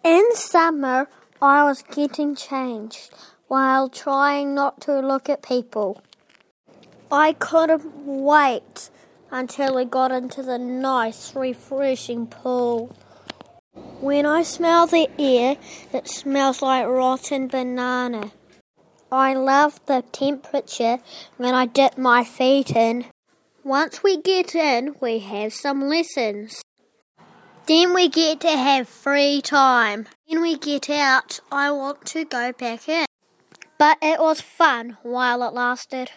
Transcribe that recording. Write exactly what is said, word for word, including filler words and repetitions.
In summer, I was getting changed while trying not to look at people. I couldn't wait until we got into the nice, refreshing pool. When I smell the air, it smells like rotten banana. I love the temperature when I dip my feet in. Once we get in, we have some lessons. Then we get to have free time. When we get out, I want to go back in. But it was fun while it lasted.